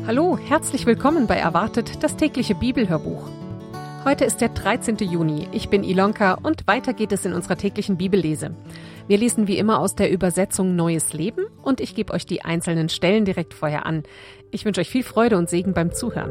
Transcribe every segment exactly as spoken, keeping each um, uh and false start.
Hallo, herzlich willkommen bei Erwartet, das tägliche Bibelhörbuch. Heute ist der dreizehnten Juni. Ich bin Ilonka und weiter geht es in unserer täglichen Bibellese. Wir lesen wie immer aus der Übersetzung Neues Leben und ich gebe euch die einzelnen Stellen direkt vorher an. Ich wünsche euch viel Freude und Segen beim Zuhören.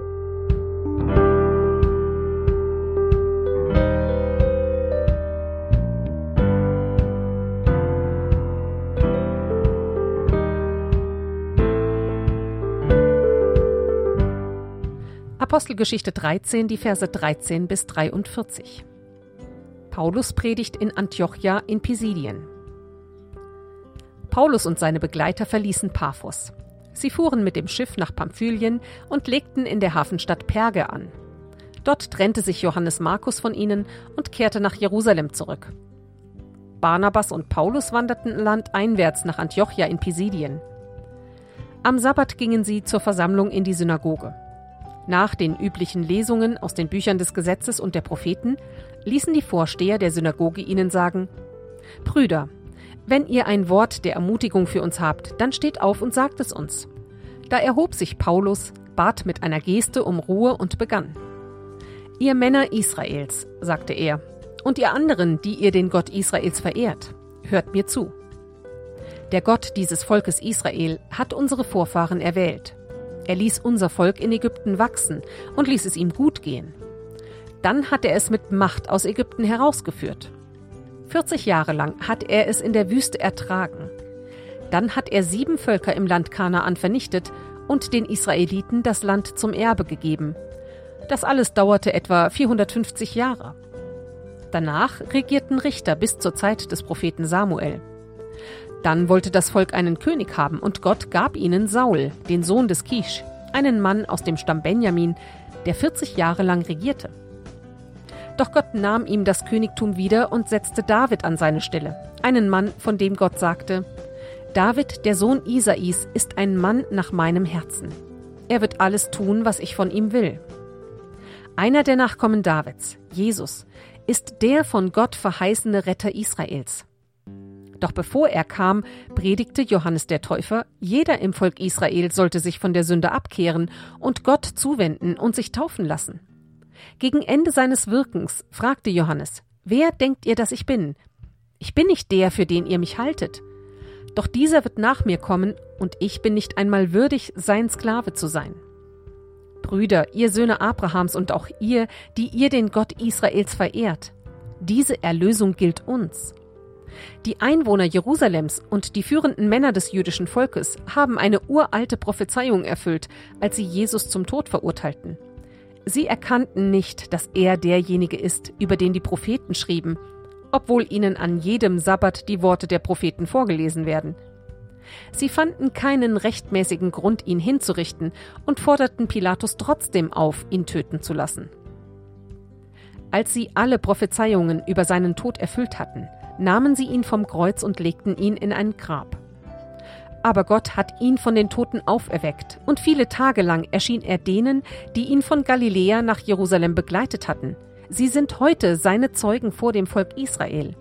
Apostelgeschichte dreizehn, die Verse dreizehn bis dreiundvierzig. Paulus predigt in Antiochia in Pisidien. Paulus und seine Begleiter verließen Paphos. Sie fuhren mit dem Schiff nach Pamphylien und legten in der Hafenstadt Perge an. Dort trennte sich Johannes Markus von ihnen und kehrte nach Jerusalem zurück. Barnabas und Paulus wanderten landeinwärts nach Antiochia in Pisidien. Am Sabbat gingen sie zur Versammlung in die Synagoge. Nach den üblichen Lesungen aus den Büchern des Gesetzes und der Propheten ließen die Vorsteher der Synagoge ihnen sagen: Brüder, wenn ihr ein Wort der Ermutigung für uns habt, dann steht auf und sagt es uns. Da erhob sich Paulus, bat mit einer Geste um Ruhe und begann: Ihr Männer Israels, sagte er, und ihr anderen, die ihr den Gott Israels verehrt, hört mir zu. Der Gott dieses Volkes Israel hat unsere Vorfahren erwählt. Er ließ unser Volk in Ägypten wachsen und ließ es ihm gut gehen. Dann hat er es mit Macht aus Ägypten herausgeführt. vierzig Jahre lang hat er es in der Wüste ertragen. Dann hat er sieben Völker im Land Kanaan vernichtet und den Israeliten das Land zum Erbe gegeben. Das alles dauerte etwa vierhundertfünfzig Jahre. Danach regierten Richter bis zur Zeit des Propheten Samuel. Dann wollte das Volk einen König haben und Gott gab ihnen Saul, den Sohn des Kisch, einen Mann aus dem Stamm Benjamin, der vierzig Jahre lang regierte. Doch Gott nahm ihm das Königtum wieder und setzte David an seine Stelle, einen Mann, von dem Gott sagte: David, der Sohn Isais, ist ein Mann nach meinem Herzen. Er wird alles tun, was ich von ihm will. Einer der Nachkommen Davids, Jesus, ist der von Gott verheißene Retter Israels. Doch bevor er kam, predigte Johannes der Täufer, jeder im Volk Israel sollte sich von der Sünde abkehren und Gott zuwenden und sich taufen lassen. Gegen Ende seines Wirkens fragte Johannes: Wer denkt ihr, dass ich bin? Ich bin nicht der, für den ihr mich haltet. Doch dieser wird nach mir kommen, und ich bin nicht einmal würdig, sein Sklave zu sein. Brüder, ihr Söhne Abrahams und auch ihr, die ihr den Gott Israels verehrt, diese Erlösung gilt uns. Die Einwohner Jerusalems und die führenden Männer des jüdischen Volkes haben eine uralte Prophezeiung erfüllt, als sie Jesus zum Tod verurteilten. Sie erkannten nicht, dass er derjenige ist, über den die Propheten schrieben, obwohl ihnen an jedem Sabbat die Worte der Propheten vorgelesen werden. Sie fanden keinen rechtmäßigen Grund, ihn hinzurichten und forderten Pilatus trotzdem auf, ihn töten zu lassen. Als sie alle Prophezeiungen über seinen Tod erfüllt hatten, nahmen sie ihn vom Kreuz und legten ihn in ein Grab. Aber Gott hat ihn von den Toten auferweckt, und viele Tage lang erschien er denen, die ihn von Galiläa nach Jerusalem begleitet hatten. Sie sind heute seine Zeugen vor dem Volk Israel.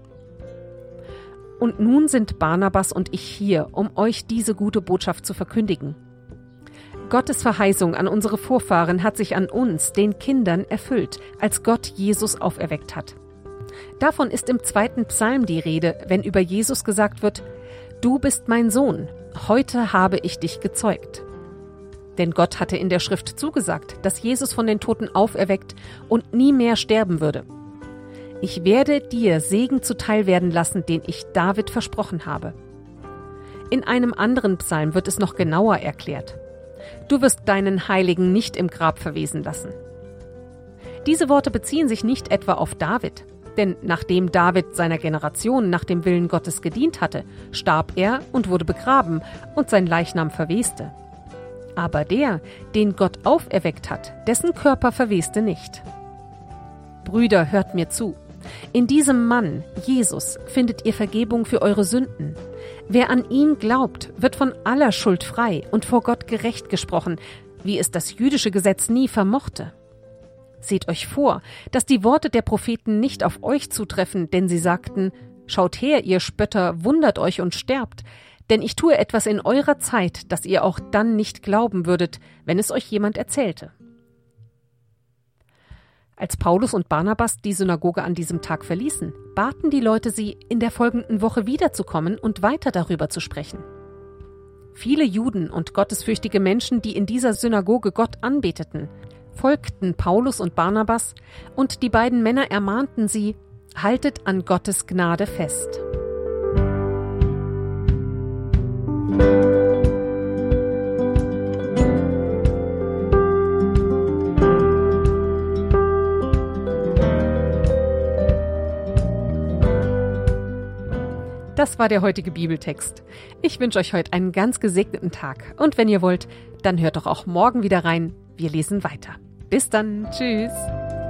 Und nun sind Barnabas und ich hier, um euch diese gute Botschaft zu verkündigen. Gottes Verheißung an unsere Vorfahren hat sich an uns, den Kindern, erfüllt, als Gott Jesus auferweckt hat. Davon ist im zweiten Psalm die Rede, wenn über Jesus gesagt wird: Du bist mein Sohn, heute habe ich dich gezeugt. Denn Gott hatte in der Schrift zugesagt, dass Jesus von den Toten auferweckt und nie mehr sterben würde. Ich werde dir Segen zuteil werden lassen, den ich David versprochen habe. In einem anderen Psalm wird es noch genauer erklärt: Du wirst deinen Heiligen nicht im Grab verwesen lassen. Diese Worte beziehen sich nicht etwa auf David, denn nachdem David seiner Generation nach dem Willen Gottes gedient hatte, starb er und wurde begraben und sein Leichnam verweste. Aber der, den Gott auferweckt hat, dessen Körper verweste nicht. Brüder, hört mir zu. In diesem Mann, Jesus, findet ihr Vergebung für eure Sünden. Wer an ihn glaubt, wird von aller Schuld frei und vor Gott gerecht gesprochen, wie es das jüdische Gesetz nie vermochte. Seht euch vor, dass die Worte der Propheten nicht auf euch zutreffen, denn sie sagten: Schaut her, ihr Spötter, wundert euch und sterbt, denn ich tue etwas in eurer Zeit, das ihr auch dann nicht glauben würdet, wenn es euch jemand erzählte. Als Paulus und Barnabas die Synagoge an diesem Tag verließen, baten die Leute sie, in der folgenden Woche wiederzukommen und weiter darüber zu sprechen. Viele Juden und gottesfürchtige Menschen, die in dieser Synagoge Gott anbeteten, folgten Paulus und Barnabas, und die beiden Männer ermahnten sie: Haltet an Gottes Gnade fest. Das war der heutige Bibeltext. Ich wünsche euch heute einen ganz gesegneten Tag. Und wenn ihr wollt, dann hört doch auch morgen wieder rein. Wir lesen weiter. Bis dann. Tschüss.